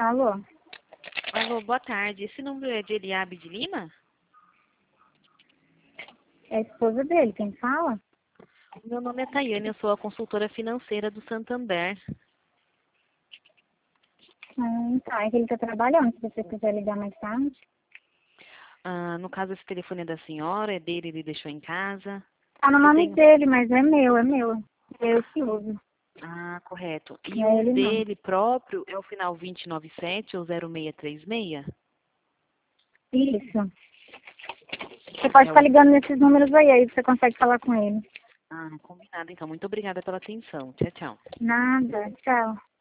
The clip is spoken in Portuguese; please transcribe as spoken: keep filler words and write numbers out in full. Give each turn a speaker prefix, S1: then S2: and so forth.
S1: Alô?
S2: Alô, boa tarde. Esse número é de Eliabe de Lima?
S1: É a esposa dele, quem fala?
S2: Meu nome é Tayane, eu sou a consultora financeira do Santander.
S1: Hum, tá, é que ele tá trabalhando, se você quiser ligar mais tarde.
S2: Ah, no caso, esse telefone é da senhora, é dele, ele deixou em casa.
S1: Tá no
S2: Eu
S1: nome
S2: tenho...
S1: dele, mas é meu, é meu. Eu que uso.
S2: Ah, correto. E
S1: Não é
S2: o
S1: ele não.
S2: dele próprio é o final vinte e noventa e sete ou zero seis três seis?
S1: Isso. Você pode
S2: É
S1: estar
S2: o...
S1: ligando nesses números aí, aí você consegue falar com ele.
S2: Ah, combinado. Então, muito obrigada pela atenção. Tchau, tchau.
S1: Nada, tchau.